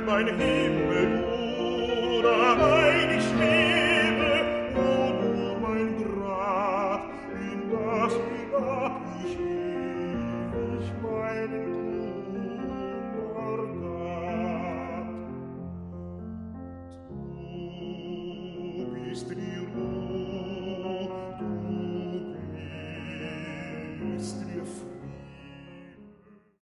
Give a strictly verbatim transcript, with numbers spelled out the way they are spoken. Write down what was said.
mein Himmel, du, darein ich schwebe, o du mein Grab, in das hinab ich ewig meinen Kummer gab. Du bist